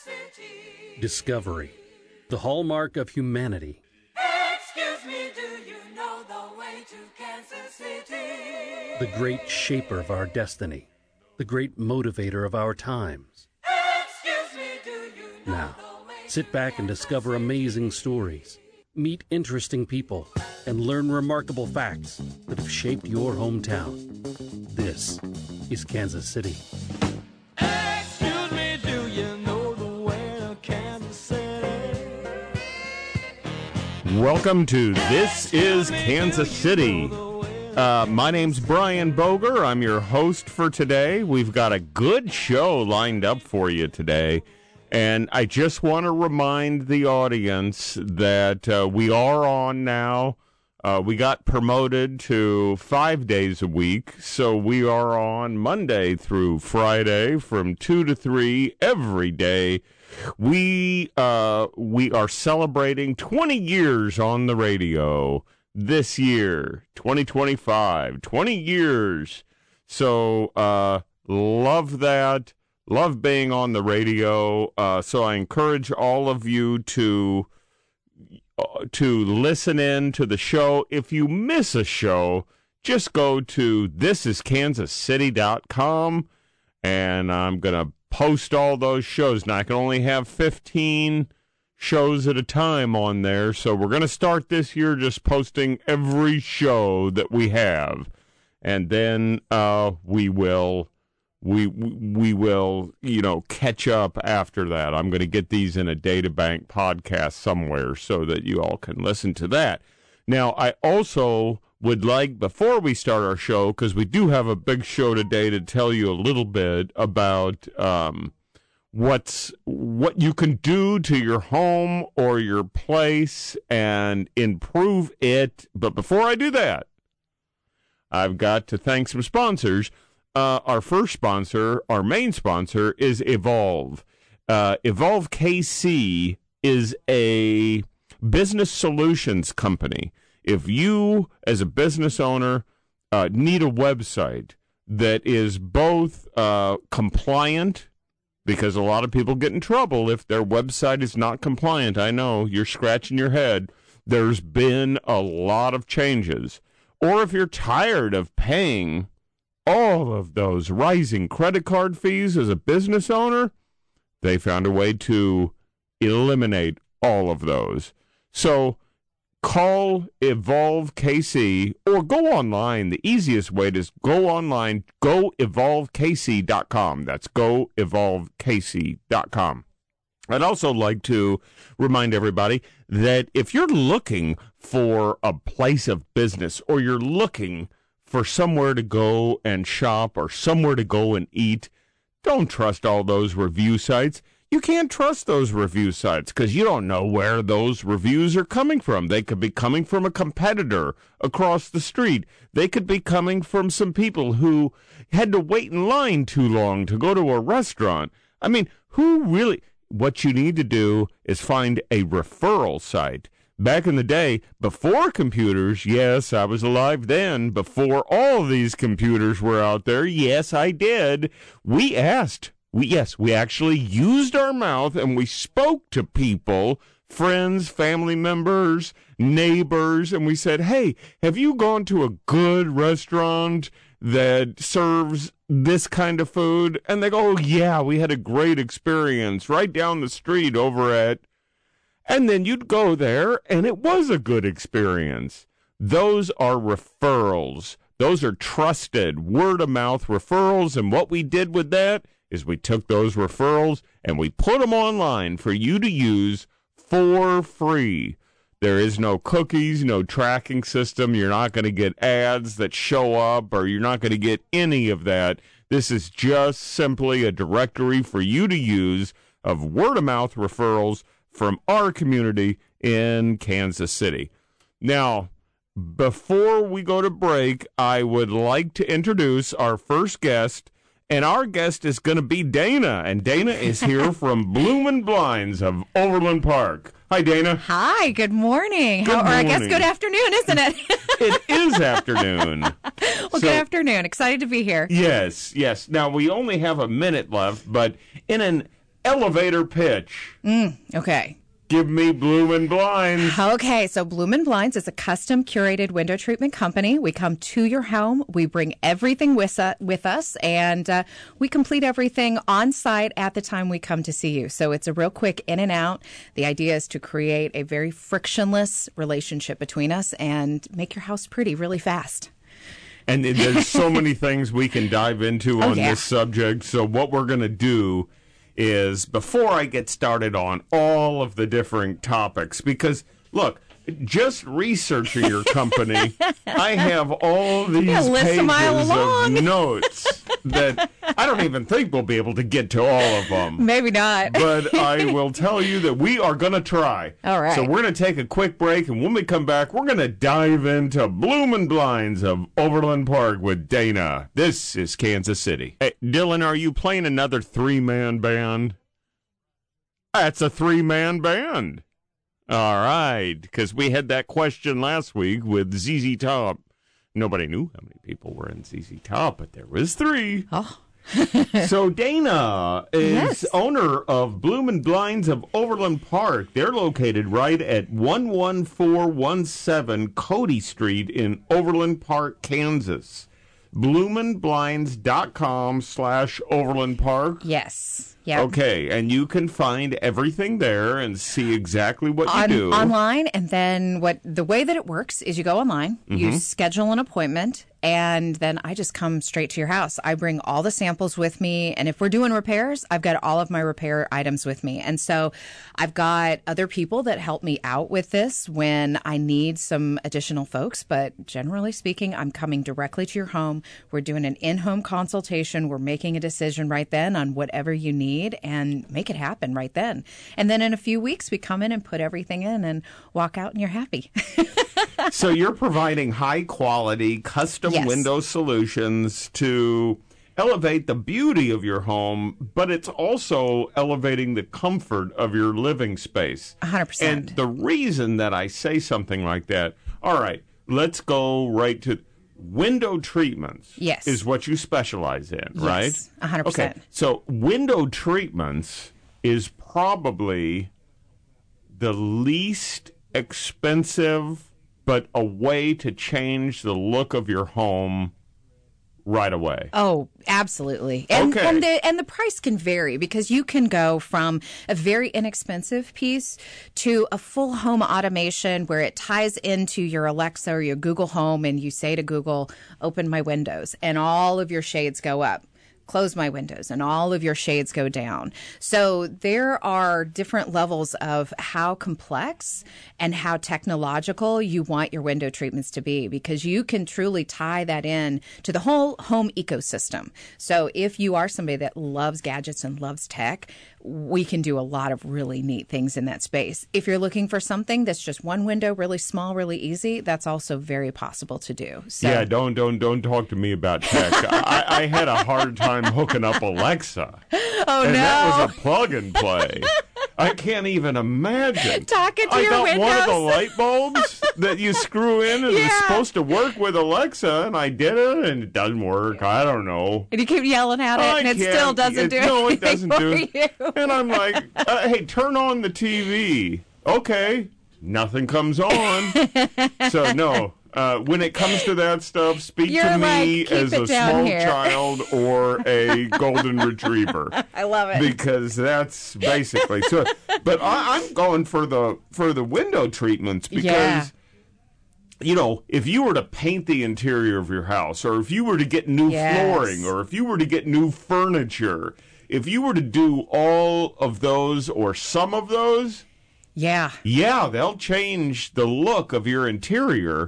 City. Discovery, the hallmark of humanity. Excuse me, do you know the way to Kansas City? The great shaper of our destiny. The great motivator of our times. Excuse me, do you know Now, the way sit to back and Kansas discover City? amazing stories. Meet interesting people and learn remarkable facts that have shaped your hometown. This is Kansas City. Excuse me, do you know the way to Kansas City? Welcome to This is Kansas City. My name's Brian Boger. I'm your host for today. We've got a good show lined up for you today. And I just want to remind the audience that we are on now. We got promoted to 5 days a week. So we are on Monday through Friday from 2 to 3 every day. We are celebrating 20 years on the radio this year, 2025, 20 years. So love that. Love being on the radio. So I encourage all of you to listen in to the show. If you miss a show, just go to thisiskansascity.com, and I'm going to post all those shows. Now, I can only have 15 shows at a time on there, so we're going to start this year just posting every show that we have, and then we will, catch up after that. I'm going to get these in a databank podcast somewhere so that you all can listen to that. Now, I also would like, before we start our show, because we do have a big show today, to tell you a little bit about what you can do to your home or your place and improve it. But before I do that, I've got to thank some sponsors. Our first sponsor, our main sponsor, is Evolve. Evolve KC is a business solutions company. If you, as a business owner, need a website that is both compliant, because a lot of people get in trouble if their website is not compliant. I know, you're scratching your head. There's been a lot of changes. Or if you're tired of paying all of those rising credit card fees as a business owner, they found a way to eliminate all of those. So call Evolve KC or go online. The easiest way is go online, goevolvekc.com. That's goevolvekc.com. I'd also like to remind everybody that if you're looking for a place of business, or you're looking for somewhere to go and shop or somewhere to go and eat, don't trust all those review sites. You can't trust those review sites because you don't know where those reviews are coming from. They could be coming from a competitor across the street. They could be coming from some people who had to wait in line too long to go to a restaurant. I mean, what you need to do is find a referral site. Back in the day, before computers, yes, I was alive then, before all these computers were out there, yes, I did, we actually used our mouth and we spoke to people, friends, family members, neighbors, and we said, hey, have you gone to a good restaurant that serves this kind of food? And they go, oh, yeah, we had a great experience right down the street over at... And then you'd go there, and it was a good experience. Those are referrals. Those are trusted word-of-mouth referrals, and what we did with that is we took those referrals and we put them online for you to use for free. There is no cookies, no tracking system. You're not going to get ads that show up, or you're not going to get any of that. This is just simply a directory for you to use of word-of-mouth referrals from our community in Kansas City. Now, before we go to break, I would like to introduce our first guest, and our guest is going to be Dana, and Dana is here from Bloomin' Blinds of Overland Park. Hi, Dana. Hi, good morning. Good Or I guess morning. good afternoon, isn't it? It is afternoon. Well, good afternoon. Excited to be here. Yes. Now, we only have a minute left, but in an elevator pitch. Okay. Give me Bloomin' Blinds. Okay, so Bloomin' Blinds is a custom curated window treatment company. We come to your home, we bring everything with us, and we complete everything on site at the time we come to see you. So it's a real quick in and out. The idea is to create a very frictionless relationship between us and make your house pretty really fast. And there's so many things we can dive into on yeah. this subject. So what we're going to do is, before I get started on all of the different topics, because, look, just researching your company, I have all these list a mile pages long. of notes that I don't even think we'll be able to get to all of them. Maybe not. But I will tell you that we are going to try. All right. So we're going to take a quick break, and when we come back, we're going to dive into Bloomin' Blinds of Overland Park with Dana. This is Kansas City. Hey, Dylan, are you playing another three-man band? That's a three-man band. All right, because we had that question last week with ZZ Top. Nobody knew how many people were in ZZ Top, but there was three. Oh. So Dana is Yes. owner of Bloomin' Blinds of Overland Park. They're located right at 11417 Cody Street in Overland Park, Kansas. BloominBlinds.com/Overland Park. Yes. Yeah. Okay, and you can find everything there and see exactly what you do. Online, and then the way that it works is you go online, you schedule an appointment, and then I just come straight to your house. I bring all the samples with me, and if we're doing repairs, I've got all of my repair items with me. And so I've got other people that help me out with this when I need some additional folks, but generally speaking, I'm coming directly to your home. We're doing an in-home consultation. We're making a decision right then on whatever you need and make it happen right then. And then in a few weeks, we come in and put everything in and walk out and you're happy. So you're providing high-quality, custom Yes. window solutions to elevate the beauty of your home, but it's also elevating the comfort of your living space. 100%. And the reason that I say something like that, all right, let's go right to window treatments. Yes. Is what you specialize in, right? Yes, 100%. Okay, so window treatments is probably the least expensive, but a way to change the look of your home right away. Oh, absolutely. And, Okay. and the price can vary because you can go from a very inexpensive piece to a full home automation where it ties into your Alexa or your Google Home and you say to Google, open my windows, and all of your shades go up. Close my windows, and all of your shades go down. So there are different levels of how complex and how technological you want your window treatments to be, because you can truly tie that in to the whole home ecosystem. So if you are somebody that loves gadgets and loves tech, we can do a lot of really neat things in that space. If you're looking for something that's just one window, really small, really easy, that's also very possible to do. So, Yeah, don't talk to me about tech. I had a hard time hooking up Alexa. Oh, And no. that was a plug and play. I can't even imagine. Talking to I your got one of the windows. light bulbs that you screw in and it's Yeah. supposed to work with Alexa, and I did it, and it doesn't work. I don't know. And you keep yelling at it, and it still doesn't do No, it anything doesn't for do. you. And I'm like, hey, turn on the TV. Okay, nothing comes on. So no. When it comes to that stuff, speak You're to me like, keep as it a down small here. child or a golden retriever. I love it. Because that's basically so. But I'm going for the window treatments because, Yeah. you know, if you were to paint the interior of your house, or if you were to get new Yes. flooring, or if you were to get new furniture, if you were to do all of those or some of those, Yeah. yeah, they'll change the look of your interior.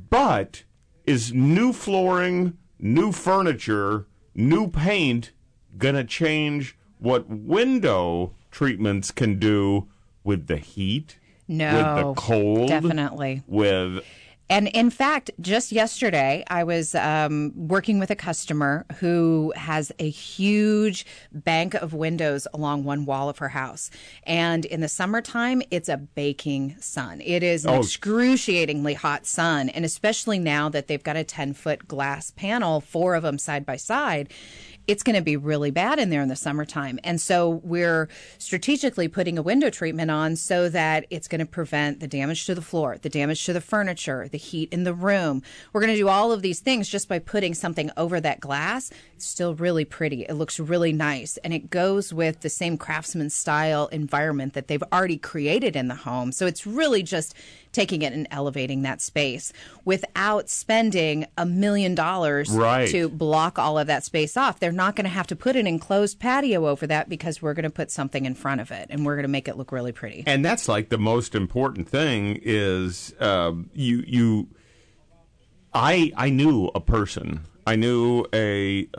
But is new flooring, new furniture, new paint gonna change what window treatments can do with the heat, No. with the cold, Definitely. with And in fact, just yesterday, I was working with a customer who has a huge bank of windows along one wall of her house. And in the summertime, it's a baking sun. It is an excruciatingly hot sun. And especially now that they've got a 10-foot glass panel, 4 of them side by side, it's going to be really bad in there in the summertime. And so we're strategically putting a window treatment on so that it's going to prevent the damage to the floor, the damage to the furniture, the heat in the room. We're going to do all of these things just by putting something over that glass. It's still really pretty. It looks really nice. And it goes with the same craftsman style environment that they've already created in the home. So it's really just taking it and elevating that space without spending $1 million to block all of that space off. They're not going to have to put an enclosed patio over that because we're going to put something in front of it and we're going to make it look really pretty. And that's like the most important thing is I knew a person. I knew a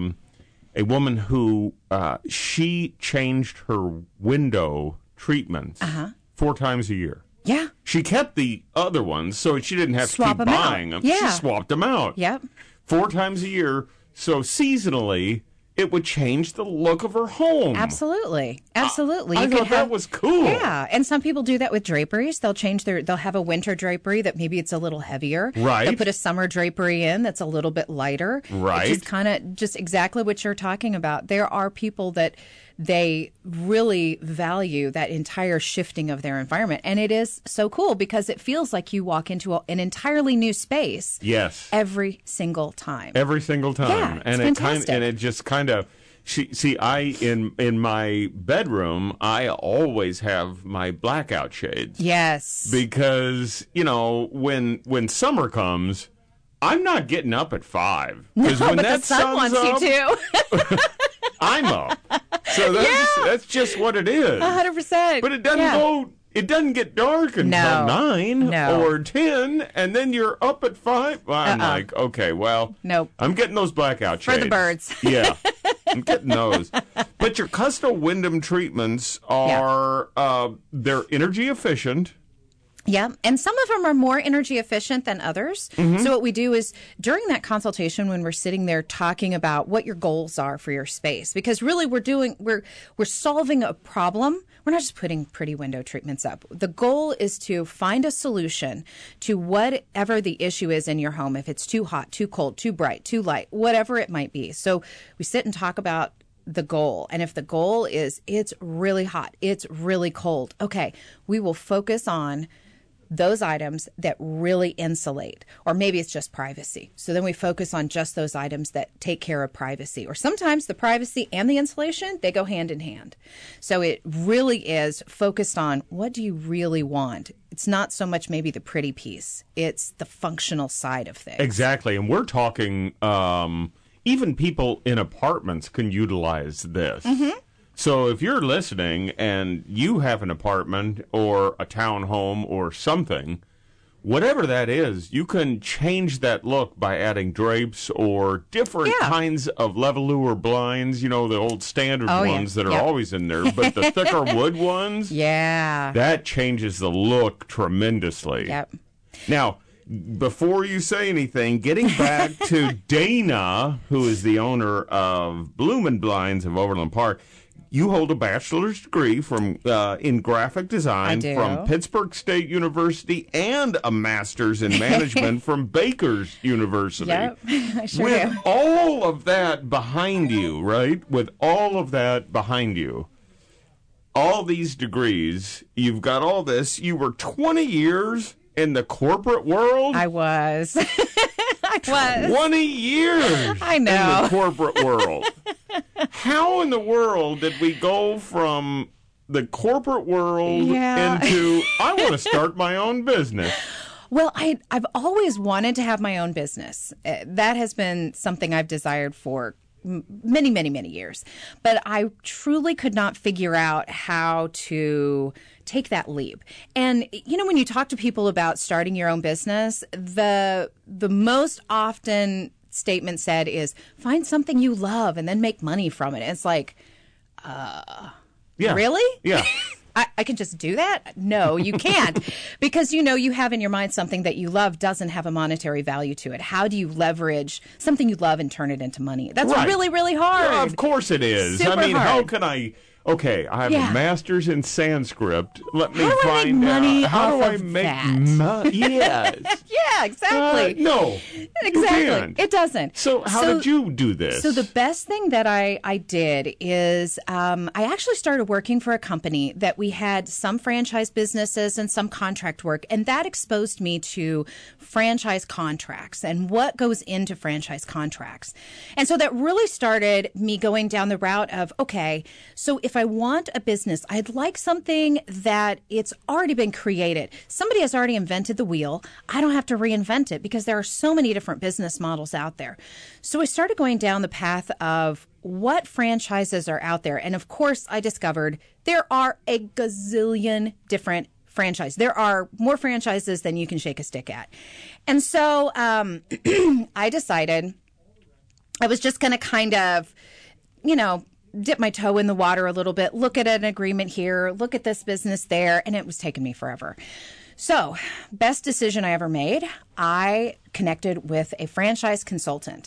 woman who she changed her window treatments 4 times a year. Yeah. She kept the other ones so she didn't have Swap to keep them out. buying them. Yeah. She swapped them out. Yep. 4 times a year. So seasonally, it would change the look of her home. Absolutely. Absolutely. I thought that was cool. Yeah. And some people do that with draperies. They'll have a winter drapery that maybe it's a little heavier. Right. They'll put a summer drapery in that's a little bit lighter. Right. It's kind of just exactly what you're talking about. There are people that they really value that entire shifting of their environment. And it is so cool because it feels like you walk into an entirely new space. Yes. Every single time. Every single time. Yeah, it's and fantastic. it just kind of I in my bedroom I always have my blackout shades. Yes. Because, when summer comes, I'm not getting up at 5. No, when but that the sun wants up, you to. I'm up. So that's just what it is. 100%. But it doesn't get dark until 9 or 10, and then you're up at 5. I'm like, okay, well, nope. I'm getting those blackout shades. For the birds. Yeah, I'm getting those. But your custom Wyndham treatments are, they're energy efficient. Yeah, and some of them are more energy efficient than others. So what we do is during that consultation when we're sitting there talking about what your goals are for your space, because really we're solving a problem. We're not just putting pretty window treatments up. The goal is to find a solution to whatever the issue is in your home, if it's too hot, too cold, too bright, too light, whatever it might be. So we sit and talk about the goal. And if the goal is it's really hot, it's really cold, okay, we will focus on those items that really insulate, or maybe it's just privacy. So then we focus on just those items that take care of privacy, or sometimes the privacy and the insulation, they go hand in hand. So it really is focused on what do you really want? It's not so much maybe the pretty piece, it's the functional side of things. Exactly. And we're talking, even people in apartments can utilize this. So if you're listening and you have an apartment or a townhome or something, whatever that is, you can change that look by adding drapes or different kinds of levelour blinds, the old standard ones that are always in there, but the thicker wood ones, that changes the look tremendously. Yep. Now, before you say anything, getting back to Dana, who is the owner of Bloomin' Blinds of Overland Park, you hold a bachelor's degree from in graphic design from Pittsburgh State University and a master's in management from Baker's University. Yep, I sure With do. all of that behind you, right? With all of that behind you, all these degrees, you've got all this. You were 20 years in the corporate world? I was. I was. 20 years I know. in the corporate world. How in the world did we go from the corporate world into, I want to start my own business? Well, I've always wanted to have my own business. That has been something I've desired for many, many, many years. But I truly could not figure out how to take that leap. And, when you talk to people about starting your own business, the most often statement said is find something you love and then make money from it. And it's like, really? Yeah. I can just do that? No, you can't. Because you have in your mind something that you love doesn't have a monetary value to it. How do you leverage something you love and turn it into money? That's really, really hard. Yeah, of course it is. Super how hard. can okay, I have Yeah. a master's in Sanskrit. Let me How do I find make money out. How do off I of make that? money? Yes. Yeah, exactly. No. Exactly. You can't. It doesn't. So how did you do this? So the best thing that I did is I actually started working for a company that we had some franchise businesses and some contract work, and that exposed me to franchise contracts and what goes into franchise contracts. And so that really started me going down the route of, okay, so if I want a business, I'd like something that it's already been created. Somebody has already invented the wheel. I don't have to reinvent it because there are so many different business models out there. So I started going down the path of what franchises are out there. And of course, I discovered there are a gazillion different franchises. There are more franchises than you can shake a stick at. And so I decided I was just going to kind of, dip my toe in the water a little bit, look at an agreement here, look at this business there, and it was taking me forever. So, best decision I ever made, I connected with a franchise consultant.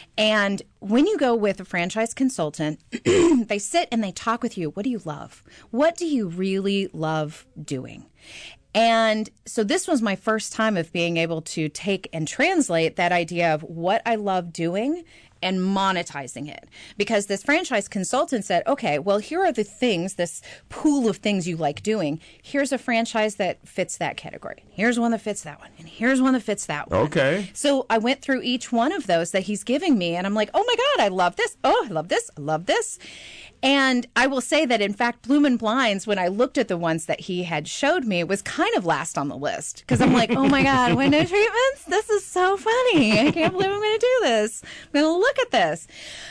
And when you go with a franchise consultant, they sit and they talk with you. What do you love? What do you really love doing? And so this was my first time of being able to take and translate that idea of what I love doing and monetizing it. Because this franchise consultant said, okay, well, here are the things, this pool of things you like doing. Here's a franchise that fits that category. Here's one that fits that one. And here's one that fits that one. Okay. So I went through each one of those that he's giving me, and I'm like, oh my God, I love this. Oh, I love this. I love this. And I will say that, in fact, Bloomin' Blinds, when I looked at the ones that he had showed me, was kind of last on the list. Because I'm like, oh my God, window treatments? This is so funny. I can't believe I'm going to do this. I'm going to look at this.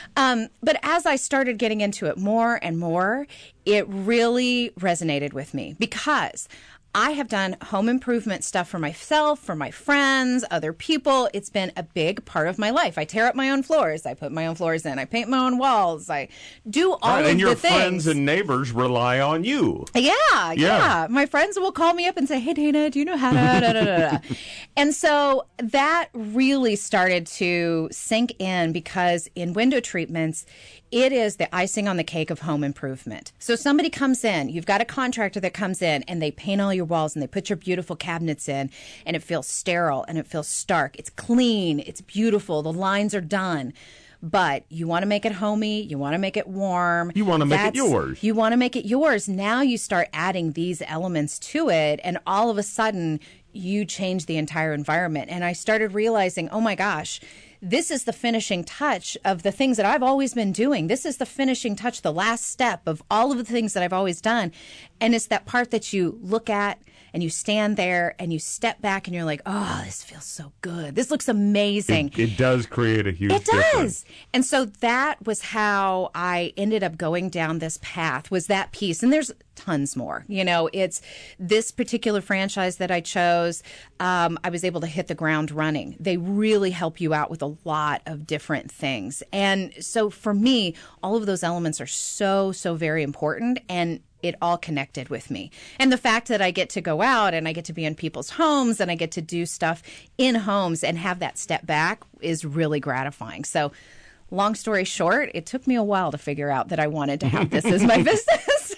But as I started getting into it more and more, it really resonated with me because I have done home improvement stuff for myself, for my friends, other people. It's been a big part of my life. I tear up my own floors. I put my own floors in. I paint my own walls. I do all of the things. And your friends and neighbors rely on you. Yeah. My friends will call me up and say, hey, Dana, do you know how to... da, da, da, da. And so that really started to sink in because in window treatments, it is the icing on the cake of home improvement. So somebody comes in, you've got a contractor that comes in and they paint all your walls and they put your beautiful cabinets in and it feels sterile and it feels stark. It's clean. It's beautiful. The lines are done. But you want to make it homey. You want to make it warm. You want to make it yours. You want to make it yours. Now you start adding these elements to it and all of a sudden you change the entire environment. And I started realizing, oh my gosh, this is the finishing touch of the things that I've always been doing. This is the finishing touch, the last step of all of the things that I've always done. And it's that part that you look at and you stand there and you step back and you're like, oh, this feels so good. This looks amazing. It does create a huge It difference. does. And so that was how I ended up going down this path, was that piece. And there's tons more. It's this particular franchise that I chose. I was able to hit the ground running. They really help you out with a lot of different things. And so for me, all of those elements are so, so very important. And it all connected with me. And the fact that I get to go out and I get to be in people's homes and I get to do stuff in homes and have that step back is really gratifying. So long story short, it took me a while to figure out that I wanted to have this as my business.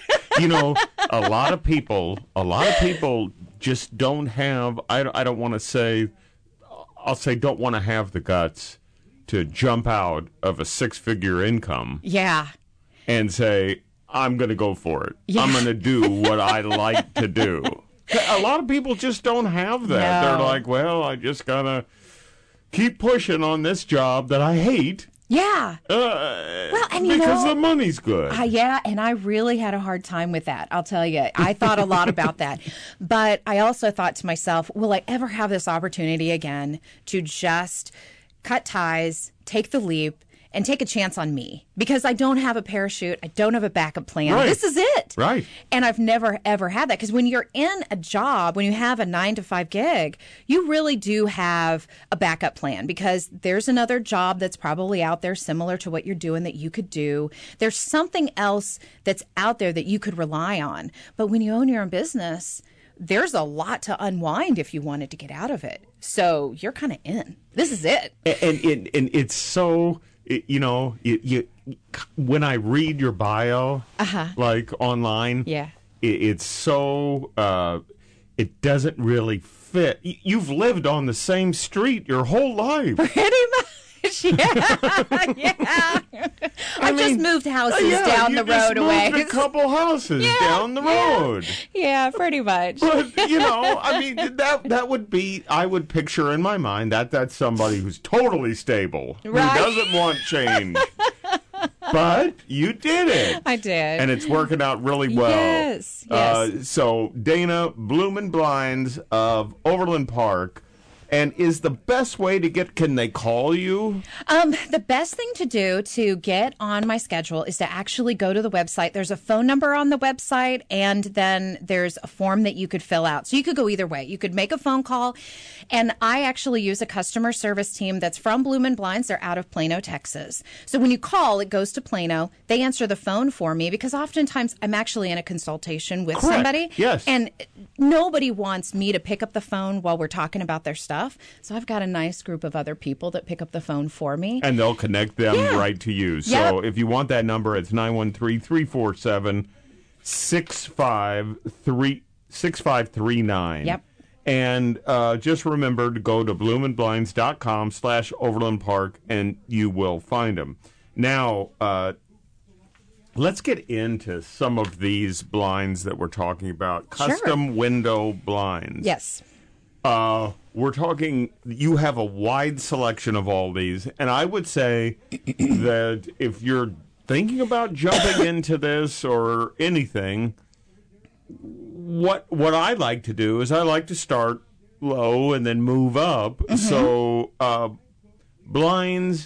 A lot of people just don't have, I don't want to say, I'll say don't want to have the guts to jump out of a six-figure income. Yeah. And say, I'm going to go for it. Yeah. I'm going to do what I like to do. A lot of people just don't have that. No. They're like, well, I just got to keep pushing on this job that I hate. Yeah. Because the money's good. Yeah, and I really had a hard time with that. I'll tell you. I thought a lot about that. But I also thought to myself, will I ever have this opportunity again to just cut ties, take the leap, and take a chance on me? Because I don't have a parachute. I don't have a backup plan. Right. This is it. Right. And I've never, ever had that. Because when you're in a job, when you have a 9-to-5 gig, you really do have a backup plan because there's another job that's probably out there similar to what you're doing that you could do. There's something else that's out there that you could rely on. But when you own your own business, there's a lot to unwind if you wanted to get out of it. So you're kind of in. This is it. And it's so when I read your bio, like online, Yeah. it's so it doesn't really fit. You've lived on the same street your whole life. Pretty much. Yeah. I've just moved houses down the road away. A couple houses down the road. Yeah, pretty much. But I mean, that would be. I would picture in my mind that's somebody who's totally stable, Right. who doesn't want change. But you did it. I did. And it's working out really well. Yes. So Dana, Bloom and Blinds of Overland Park. And is the best way to can they call you? The best thing to do to get on my schedule is to actually go to the website. There's a phone number on the website, and then there's a form that you could fill out. So you could go either way. You could make a phone call, and I actually use a customer service team that's from Bloom and Blinds. They're out of Plano, Texas. So when you call, it goes to Plano. They answer the phone for me because oftentimes I'm actually in a consultation with Correct. somebody. Yes. And nobody wants me to pick up the phone while we're talking about their stuff. So I've got a nice group of other people that pick up the phone for me. And they'll connect them right to you. So if you want that number, it's 913-347-6539. Yep. And just remember to go to bloomandblinds.com/Overland Park, and you will find them. Now, let's get into some of these blinds that we're talking about. Custom window blinds. Yes. We're talking, you have a wide selection of all these, and I would say that if you're thinking about jumping into this or anything, what I like to do is I like to start low and then move up. Mm-hmm. So blinds,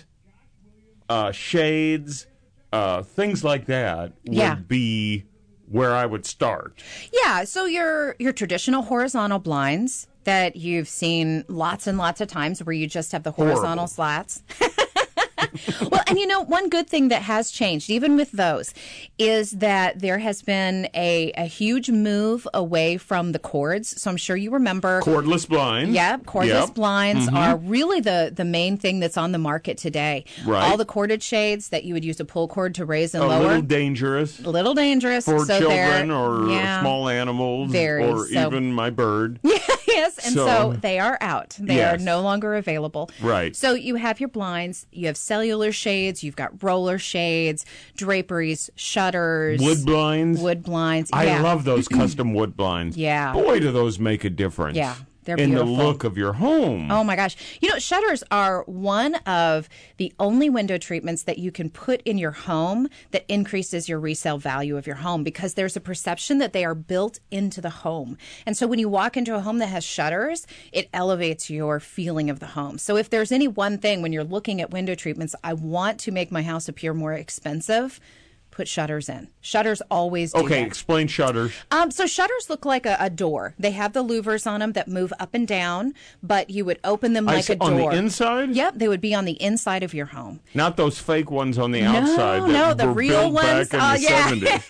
shades, things like that would be where I would start. Yeah, so your traditional horizontal blinds that you've seen lots and lots of times where you just have the horizontal slats. Well, and one good thing that has changed, even with those, is that there has been a huge move away from the cords. So I'm sure you remember. Cordless blinds. Yep, cordless blinds are really the main thing that's on the market today. Right. All the corded shades that you would use a pull cord to raise and lower. A little dangerous. A little dangerous. For so children or small animals or so. even my bird. Yes, and so they are out. They are no longer available. Right. So you have your blinds, you have cellular shades, you've got roller shades, draperies, shutters. Wood blinds. I love those custom wood blinds. Yeah. Boy, do those make a difference. Yeah. They're in beautiful. the look of your home. Oh, my gosh. Shutters are one of the only window treatments that you can put in your home that increases your resale value of your home because there's a perception that they are built into the home. And so when you walk into a home that has shutters, it elevates your feeling of the home. So if there's any one thing when you're looking at window treatments, I want to make my house appear more expensive, put shutters in. Shutters always do Okay, that. explain shutters. So shutters look like a door. They have the louvers on them that move up and down, but you would open them like a door. On the inside? Yep, they would be on the inside of your home. Not those fake ones on the outside. No, that the were real built ones. back in the 70s. Exactly.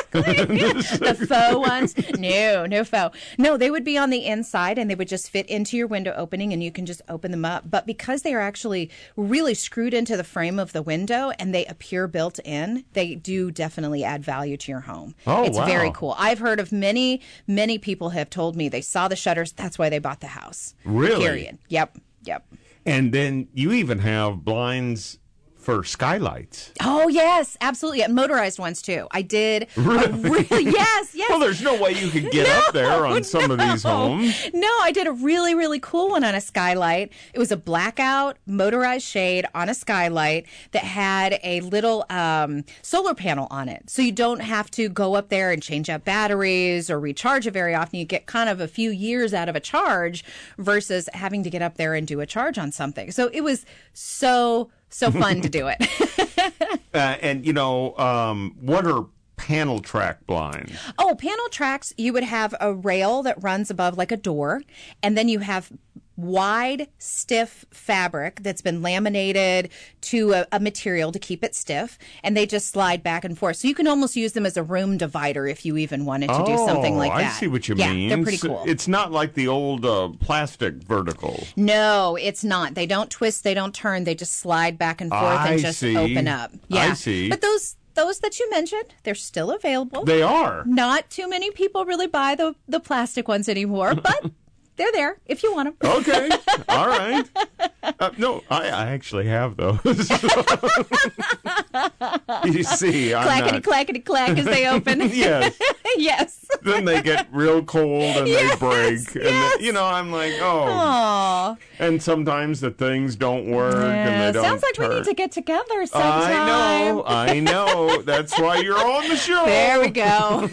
The faux ones. No faux. No, they would be on the inside and they would just fit into your window opening and you can just open them up. But because they are actually really screwed into the frame of the window and they appear built in, they do definitely add value to your home. Oh, it's wow. very cool. I've heard of many people have told me they saw the shutters. That's why they bought the house. Really? Period. Yep. And then you even have blinds for skylights. Oh, yes, absolutely. And motorized ones, too. I did. Yes. Well, there's no way you could get up there on some of these homes. No, I did a really, really cool one on a skylight. It was a blackout motorized shade on a skylight that had a little solar panel on it. So you don't have to go up there and change out batteries or recharge it very often. You get kind of a few years out of a charge versus having to get up there and do a charge on something. So it was so fun to do it. What are panel track blinds? Oh, panel tracks, you would have a rail that runs above like a door, and then you have wide, stiff fabric that's been laminated to a material to keep it stiff, and they just slide back and forth. So you can almost use them as a room divider if you even wanted to do something like that. I see what you yeah, mean. They're pretty cool. It's not like the old plastic vertical. No, it's not. They don't twist, they don't turn, they just slide back and forth I and just see. open up. Yeah. I see. But those that you mentioned, they're still available. They are. Not too many people really buy the plastic ones anymore, but they're there if you want them. Okay. All right. No, I actually have those. You see, I'm Clackety, not... clackety, clack as they open. Yes. Yes. Then they get real cold and Yes, they break. And yes. then, I'm like, oh. Aw. And sometimes the things don't work and Yeah, they don't sounds like turn. we need to get together sometime. I know. That's why you're on the show. There we go.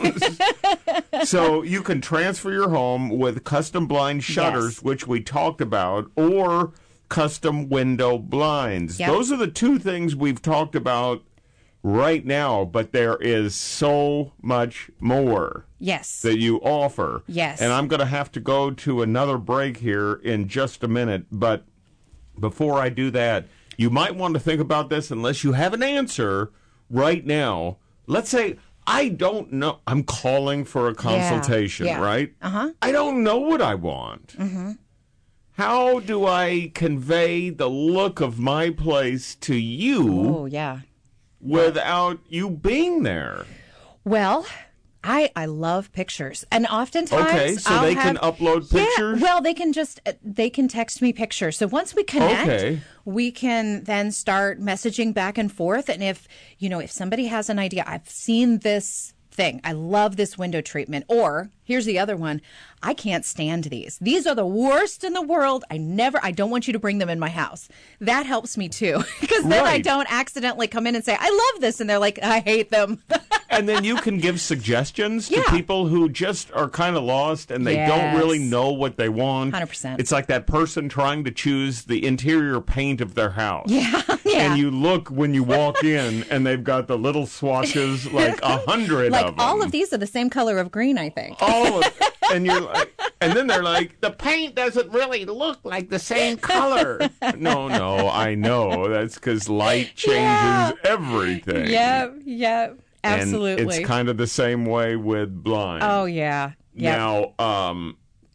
So you can transfer your home with custom blind shutters, Yes. which we talked about, or custom window blinds. Yep. Those are the two things we've talked about right now, but there is so much more Yes. that you offer. Yes. And I'm going to have to go to another break here in just a minute, but before I do that, you might want to think about this unless you have an answer right now. Let's say I don't know. I'm calling for a consultation, yeah. right? Uh-huh. I don't know what I want. Mm-hmm. How do I convey the look of my place to you Oh, yeah. without you being there? Well, I love pictures, and oftentimes Okay, so I'll they have, can upload pictures? Yeah, well, they can text me pictures. So once we connect, Okay. we can then start messaging back and forth. And if somebody has an idea, I've seen this thing, I love this window treatment, or here's the other one, I can't stand these. These are the worst in the world. I don't want you to bring them in my house. That helps me too, because then I Right. don't accidentally come in and say, I love this, and they're like, I hate them. And then you can give suggestions to Yeah. people who just are kind of lost and they don't really Yes. know what they want. 100%. It's like that person trying to choose the interior paint of their house. Yeah. And you look when you walk in and they've got the little swatches, like 100 Like of them. all of these are the same color of green, I think. All of and you're like, and then they're like, the paint doesn't really look like the same color. No, I know. That's because light changes Yeah. everything. Yep, absolutely. And it's kind of the same way with blinds. Oh yeah. Yep. Now,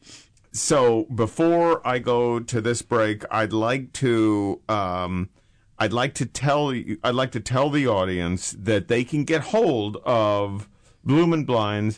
so before I go to this break, I'd like to tell the audience that they can get hold of Bloomin' Blinds,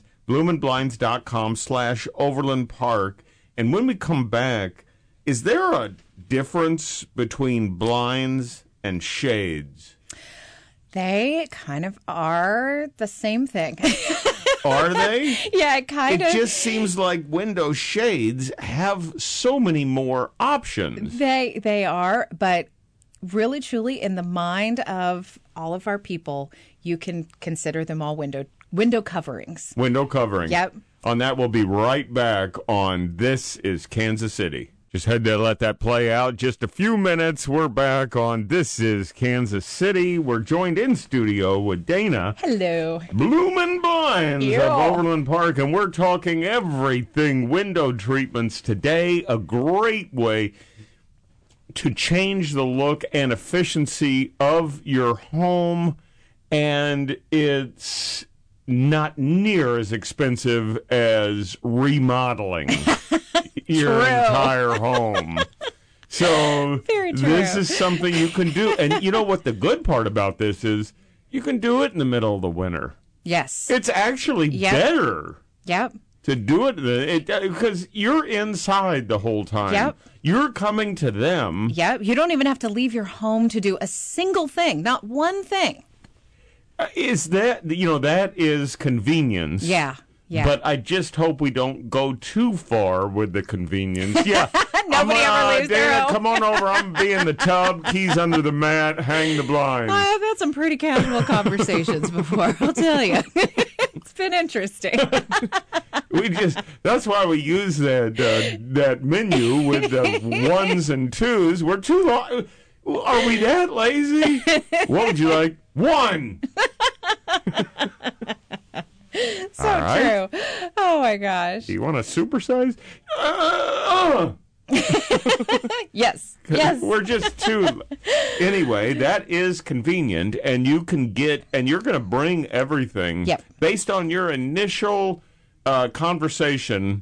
bloominblinds.com/Overland Park. And when we come back, is there a difference between blinds and shades? They kind of are the same thing. Are they? Yeah, kind It of. just seems like window shades have so many more options. They are, but really truly in the mind of all of our people, you can consider them all window coverings. Window covering. Yep. On that, we'll be right back on This is Kansas City. Just had to let that play out. Just a few minutes. We're back on This is Kansas City. We're joined in studio with Dana. Hello. Bloomin' Blinds Yeah. of Overland Park, and we're talking everything window treatments today. A great way to change the look and efficiency of your home, and it's not near as expensive as remodeling your True. entire home. So Very true. this is something you can do. And you know what the good part about this is? You can do it in the middle of the winter. Yes. It's actually Yep. better Yep. to do it because you're inside the whole time. Yep. You're coming to them. Yep. You don't even have to leave your home to do a single thing, not one thing. Is that that is convenience? Yeah. Yeah. But I just hope we don't go too far with the convenience. Yeah. Nobody ever leaves their Dana, home. come on over. I'm gonna be in the tub, keys under the mat, hang the blinds. I have had some pretty casual conversations before, I'll tell you. It's been interesting. That's why we use that menu with the ones and twos. We're too long. Are we that lazy? What would you like? One. So All right. true. Oh my gosh. Do you want a supersize? Yes. Yes. We're just too. Anyway, that is convenient, and you can get, and you're going to bring everything Yep. based on your initial consultation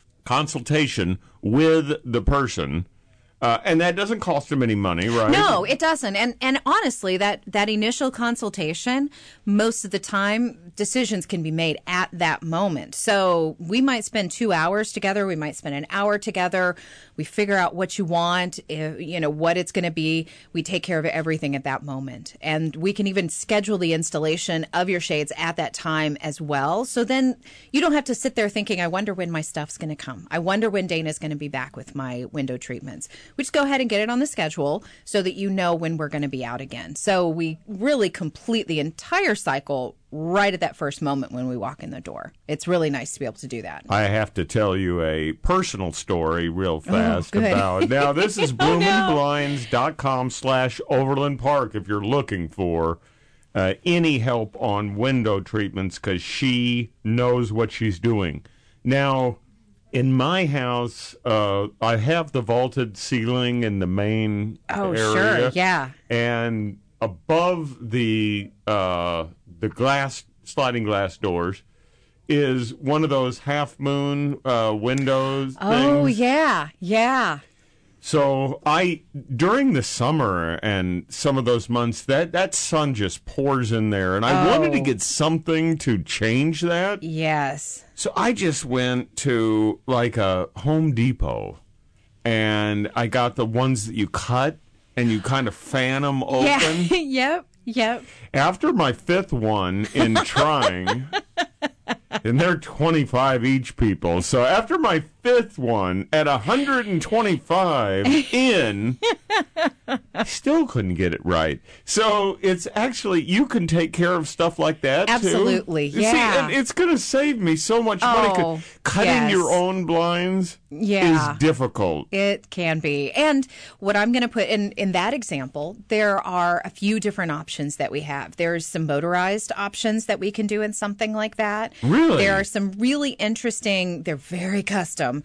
with the person. And that doesn't cost them any money, right? No, it doesn't. And honestly, that initial consultation, most of the time, decisions can be made at that moment. So we might spend 2 hours together. We might spend an hour together. We figure out what you want, what it's going to be. We take care of everything at that moment. And we can even schedule the installation of your shades at that time as well. So then you don't have to sit there thinking, I wonder when my stuff's going to come. I wonder when Dana's going to be back with my window treatments. We just go ahead and get it on the schedule so that you know when we're going to be out again. So we really complete the entire cycle right at that first moment when we walk in the door. It's really nice to be able to do that. I have to tell you a personal story real fast good. about. Now, this is bloomingblinds.com/Overland Park if you're looking for any help on window treatments, because she knows what she's doing. Now, in my house, I have the vaulted ceiling in the main area. Sure, yeah. And above the sliding glass doors is one of those half moon windows. Oh, things. yeah. So during the summer and some of those months, that sun just pours in there, and I wanted to get something to change that. Yes. So I just went to like a Home Depot, and I got the ones that you cut and you kind of fan them open. Yeah. Yep. After my fifth one in trying, and they're 25 each, people. So after my fifth one at 125 in, I still couldn't get it right. So it's actually, you can take care of stuff like that, Absolutely, too. yeah. See, and it's going to save me so much money. 'Cause cutting yes. your own blinds Yeah. is difficult. It can be. And what I'm going to put in that example, there are a few different options that we have. There's some motorized options that we can do in something like that. Really? There are some really interesting, they're very custom,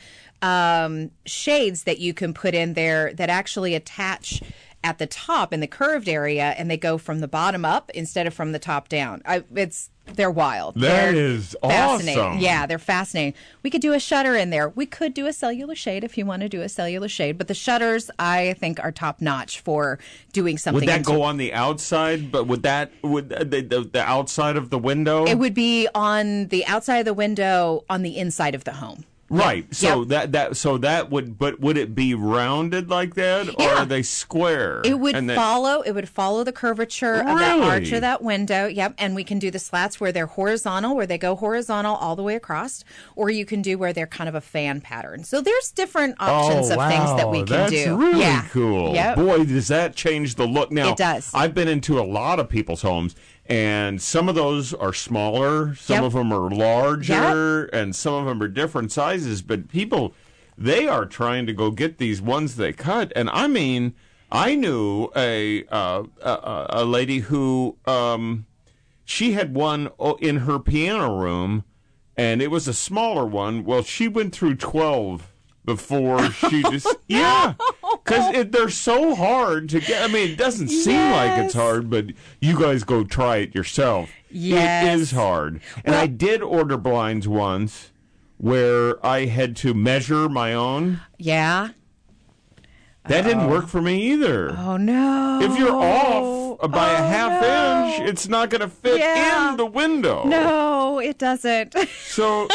shades that you can put in there that actually attach at the top in the curved area, and they go from the bottom up instead of from the top down. They're wild. That is fascinating. awesome. Yeah, they're fascinating. We could do a shutter in there. We could do a cellular shade if you want to do a cellular shade, but the shutters, I think, are top notch for doing something. Would that go on the outside? But would the outside of the window? It would be on the outside of the window on the inside of the home. Right. So Yep. that would, but would it be rounded like that, or Yeah. are they square? It would And then- follow the curvature of that Really? arch of that window. Yep. And we can do the slats where they're horizontal, where they go horizontal all the way across, or you can do where they're kind of a fan pattern. So there's different options of things that we can That's do. really Yeah. cool. Yep. Boy, does that change the look. Now, It does. I've been into a lot of people's homes, and some of those are smaller, some Yep. of them are larger, and some of them are different sizes. But people, they are trying to go get these ones they cut. And I mean, I knew a lady who she had one in her piano room, and it was a smaller one. Well, she went through 12 before she just because they're so hard to get. I mean, it doesn't seem like it's Yes. hard, but you guys go try it yourself. Yes. It is hard. And I did order blinds once where I had to measure my own. Yeah. That didn't work for me either. Oh no. If you're off by a half inch, it's not going to fit Yeah. in the window. No, it doesn't. So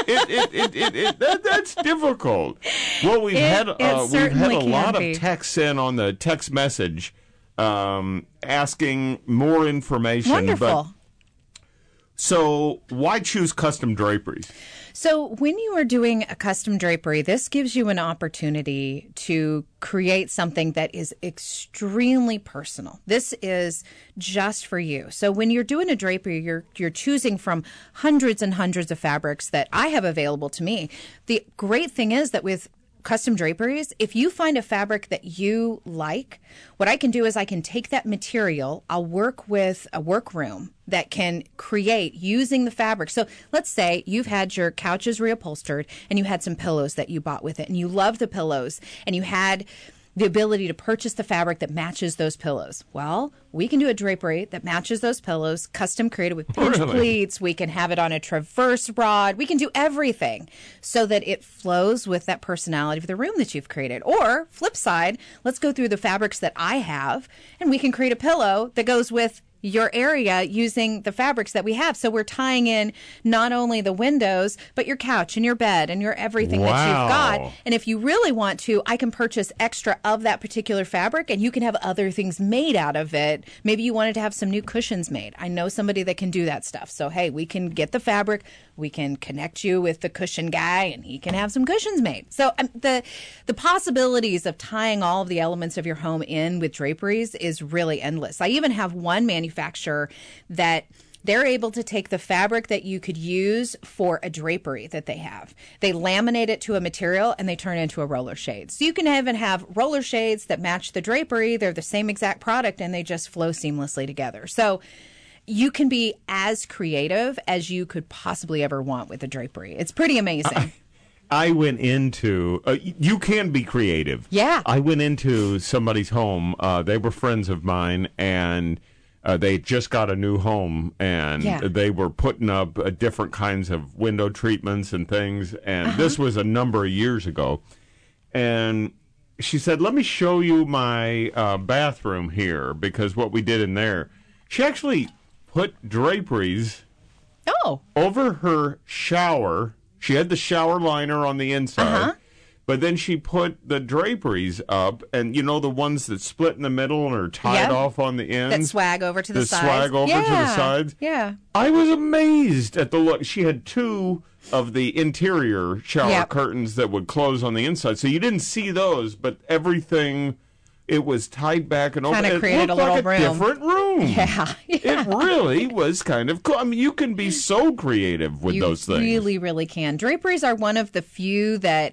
that's difficult. Well, we've had it we've had certainly a lot can be. of texts in on the text message asking more information. Wonderful. But, so why choose custom draperies? So when you are doing a custom drapery, this gives you an opportunity to create something that is extremely personal. This is just for you. So when you're doing a drapery, you're choosing from hundreds and hundreds of fabrics that I have available to me. The great thing is that with custom draperies, if you find a fabric that you like, what I can do is I can take that material, I'll work with a workroom that can create using the fabric. So let's say you've had your couches reupholstered and you had some pillows that you bought with it and you love the pillows and you had the ability to purchase the fabric that matches those pillows. Well, we can do a drapery that matches those pillows, custom created with pinch pleats. We can have it on a traverse rod. We can do everything so that it flows with that personality of the room that you've created. Or, flip side, let's go through the fabrics that I have, and we can create a pillow that goes with your area using the fabrics that we have. So we're tying in not only the windows, but your couch and your bed and your everything that you've got. And if you really want to, I can purchase extra of that particular fabric and you can have other things made out of it. Maybe you wanted to have some new cushions made. I know somebody that can do that stuff. So, hey, we can get the fabric. We can connect you with the cushion guy and he can have some cushions made. So the possibilities of tying all of the elements of your home in with draperies is really endless. I even have one manufacturer that they're able to take the fabric that you could use for a drapery that they have. They laminate it to a material and they turn it into a roller shade. So you can even have roller shades that match the drapery. They're the same exact product and they just flow seamlessly together. So you can be as creative as you could possibly ever want with a drapery. It's pretty amazing. I went into, you can be creative. Yeah. I went into somebody's home. They were friends of mine, and they just got a new home, and they were putting up different kinds of window treatments and things. And this was a number of years ago. And she said, let me show you my bathroom here, because what we did in there. She actually put draperies over her shower. She had the shower liner on the inside, but then she put the draperies up, and you know the ones that split in the middle and are tied off on the ends? That swag over to the sides. Swag over to the sides? Yeah. I was amazed at the look. She had two of the interior shower curtains that would close on the inside, so you didn't see those, but everything... It was tied back and open. Kind of created a little like a room. Different room. Yeah. It really was kind of cool. I mean, you can be so creative with those things. You really, really can. Draperies are one of the few that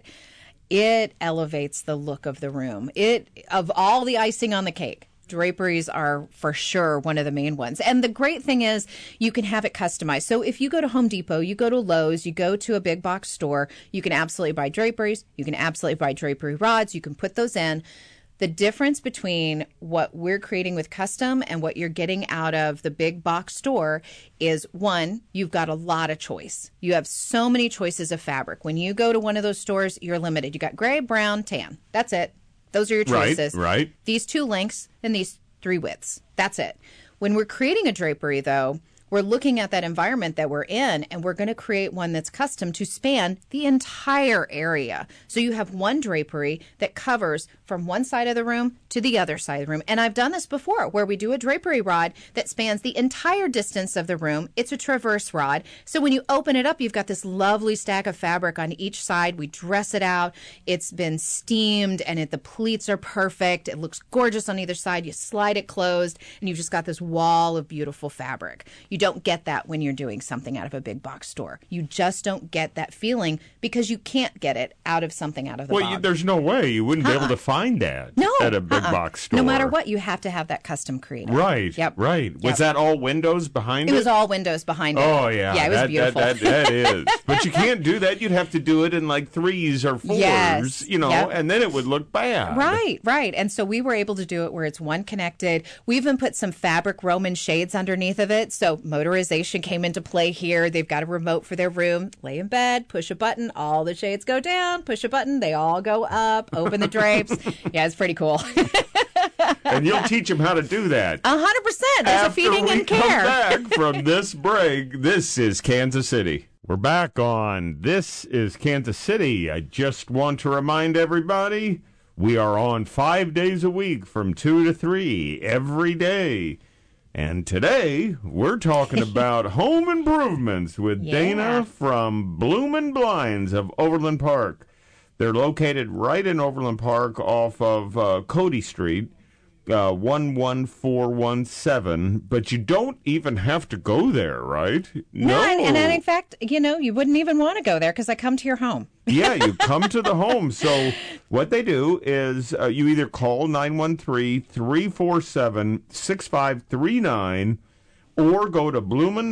it elevates the look of the room. Of all the icing on the cake, draperies are for sure one of the main ones. And the great thing is you can have it customized. So if you go to Home Depot, you go to Lowe's, you go to a big box store, you can absolutely buy draperies. You can absolutely buy drapery rods. You can put those in. The difference between what we're creating with custom and what you're getting out of the big box store is, one, you've got a lot of choice. You have so many choices of fabric. When you go to one of those stores, you're limited. You got gray, brown, tan. That's it. Those are your choices. Right. These 2 lengths and these 3 widths. That's it. When we're creating a drapery, though, we're looking at that environment that we're in, and we're going to create one that's custom to span the entire area. So you have one drapery that covers from one side of the room to the other side of the room. And I've done this before, where we do a drapery rod that spans the entire distance of the room. It's a traverse rod. So when you open it up, you've got this lovely stack of fabric on each side. We dress it out. It's been steamed, and the pleats are perfect. It looks gorgeous on either side. You slide it closed, and you've just got this wall of beautiful fabric. You don't get that when you're doing something out of a big box store. You just don't get that feeling because you can't get it out of something out of the box. There's no way you wouldn't be able to find that at a big box store. No matter what, you have to have that custom created. Right. Yep. Right. Was that all windows behind it? It was all windows behind it. Oh, yeah. Yeah, it was beautiful. That is. But you can't do that. You'd have to do it in like 3s or 4s, and then it would look bad. Right. And so we were able to do it where it's one connected. We even put some fabric Roman shades underneath of it. So motorization came into play here. They've got a remote for their room. Lay in bed, push a button, all the shades go down. Push a button, they all go up. Open the drapes. Yeah, it's pretty cool. And you'll teach them how to do that. 100%. There's a feeding and care. After we come back from this break, this is Kansas City. We're back on This is Kansas City. I just want to remind everybody, we are on 5 days a week from 2 to 3 every day. And today, we're talking about home improvements with Dana from Bloomin' Blinds of Overland Park. They're located right in Overland Park off of Cody Street. 11417, but you don't even have to go there, right? No, and in fact, you wouldn't even want to go there because I come to your home. Yeah, you come to the home. So what they do is you either call 913-347-6539 or go to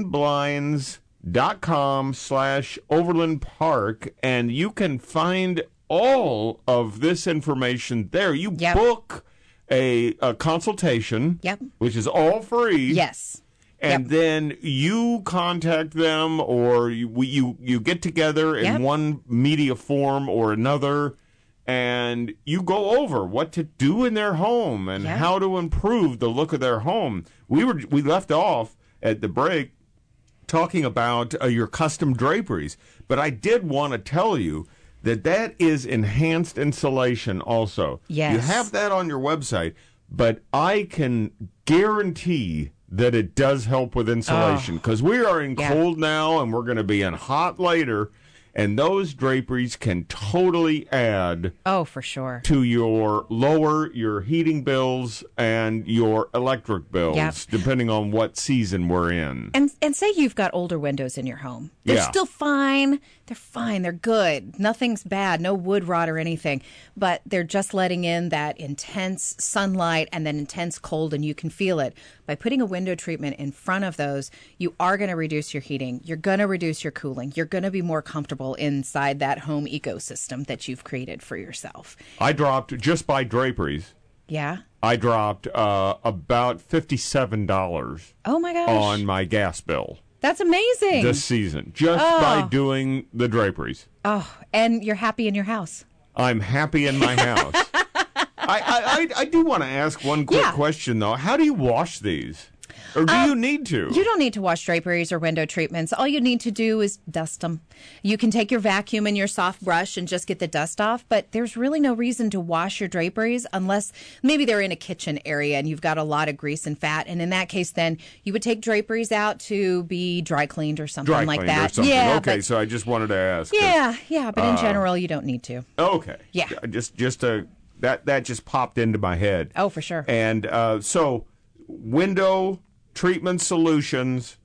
bloominblinds.com/Overland Park, and you can find all of this information there. You book a consultation, which is all free. Yes. And then you contact them, or you get together in one media form or another, and you go over what to do in their home and how to improve the look of their home. We left off at the break talking about your custom draperies, but I did want to tell you that is enhanced insulation also. Yes. You have that on your website, but I can guarantee that it does help with insulation because we are in cold now and we're going to be in hot later, and those draperies can totally add for sure to lower your heating bills and your electric bills depending on what season we're in. And say you've got older windows in your home. They're still fine. They're fine. They're good. Nothing's bad. No wood rot or anything. But they're just letting in that intense sunlight and then intense cold, and you can feel it. By putting a window treatment in front of those, you are going to reduce your heating. You're going to reduce your cooling. You're going to be more comfortable inside that home ecosystem that you've created for yourself. I dropped, just by draperies. Yeah? I dropped about $57 oh my gosh. on my gas bill. That's amazing. This season, just by doing the draperies. Oh, and you're happy in your house. I'm happy in my house. I do want to ask one quick question, though. How do you wash these? Or do you need to? You don't need to wash draperies or window treatments. All you need to do is dust them. You can take your vacuum and your soft brush and just get the dust off, but there's really no reason to wash your draperies unless maybe they're in a kitchen area and you've got a lot of grease and fat. And in that case, then you would take draperies out to be dry cleaned or something like that. Or something. Yeah, okay, so I just wanted to ask. Yeah, but in general, you don't need to. Okay. Yeah. That just popped into my head. Oh, for sure. And so window treatment solutions,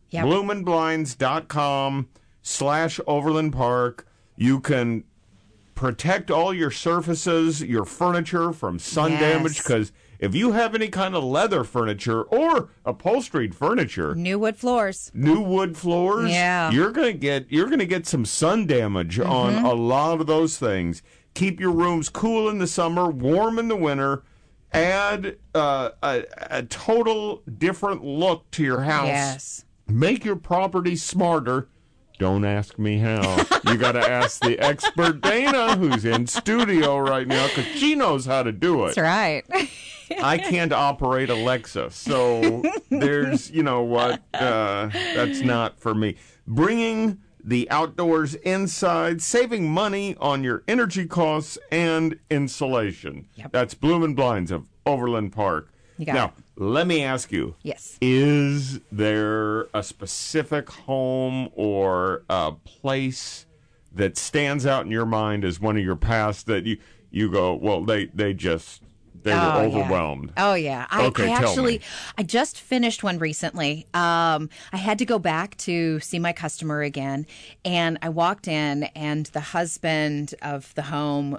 bloominblinds.com/Overland Park. You can protect all your surfaces, your furniture from sun damage, because if you have any kind of leather furniture or upholstered furniture, new wood floors, you're gonna get some sun damage on a lot of those things. Keep your rooms cool in the summer, warm in the winter. Add a total different look to your house. Yes. Make your property smarter. Don't ask me how. You got to ask the expert Dana, who's in studio right now, because she knows how to do it. That's right. I can't operate Alexa, so there's, that's not for me. Bringing the outdoors inside, saving money on your energy costs and insulation. Yep. That's Bloomin' Blinds of Overland Park. Now, let me ask you. Yes. Is there a specific home or a place that stands out in your mind as one of your past that you go, well, they were overwhelmed? Yeah. Oh, yeah. I just finished one recently. I had to go back to see my customer again, and I walked in, and the husband of the home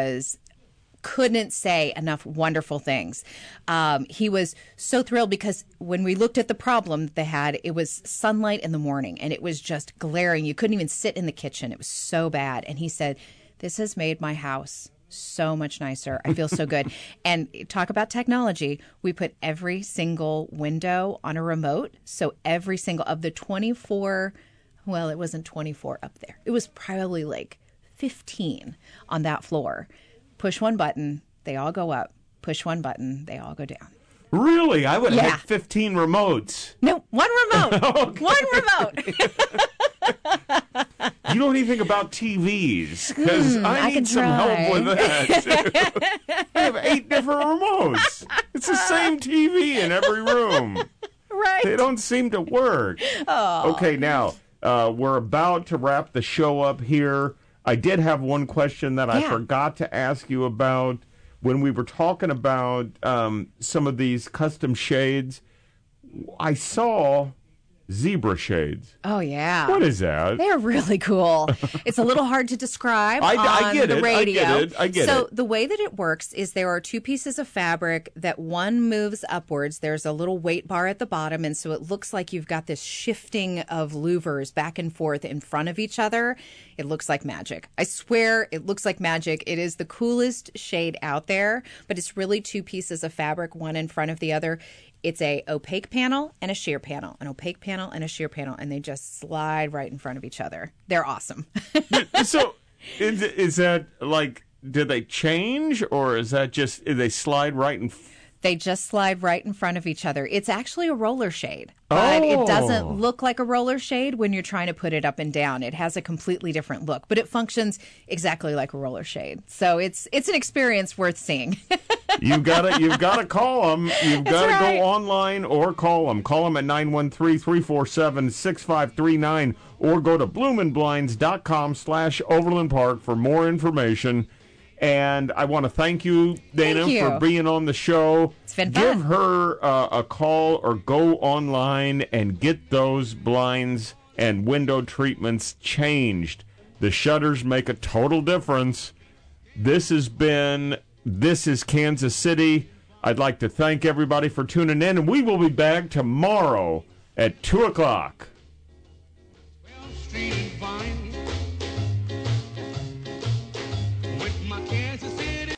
couldn't say enough wonderful things. He was so thrilled because when we looked at the problem that they had, it was sunlight in the morning, and it was just glaring. You couldn't even sit in the kitchen. It was so bad. And he said, "This has made my house so much nicer. I feel so good." And talk about technology. We put every single window on a remote. So every single of the 24, well, it wasn't 24 up there. It was probably like 15 on that floor. Push one button, they all go up. Push one button, they all go down. Really? I would have had 15 remotes. No, one remote. Okay. One remote. You don't even think about TVs, because I need some try. help with that. I have 8 different remotes. It's the same TV in every room. Right. They don't seem to work. Oh. Okay, now, we're about to wrap the show up here. I did have one question that I forgot to ask you about. when we were talking about some of these custom shades, I saw zebra shades. Oh, yeah. What is that? They're really cool. It's a little hard to describe I on get the it. radio. I get it. So the way that it works is there are two pieces of fabric that one moves upwards. There's a little weight bar at the bottom, and so it looks like you've got this shifting of louvers back and forth in front of each other. It looks like magic. I swear it looks like magic. It is the coolest shade out there, but it's really two pieces of fabric, one in front of the other. It's a opaque panel and a sheer panel, an opaque panel and a sheer panel, and they just slide right in front of each other. They're awesome. So is that like, do they change, or is that just they slide right in? They just slide right in front of each other. It's actually a roller shade, but it doesn't look like a roller shade when you're trying to put it up and down. It has a completely different look, but it functions exactly like a roller shade. So it's an experience worth seeing. You've got to call them. You've got to right. go online or call them. Call them at 913-347-6539 or go to bloominblinds.com/Overland Park for more information. And I want to thank you, Dana, for being on the show. It's been fun. Give her a call or go online and get those blinds and window treatments changed. The shutters make a total difference. This is Kansas City. I'd like to thank everybody for tuning in, and we will be back tomorrow at 2 o'clock.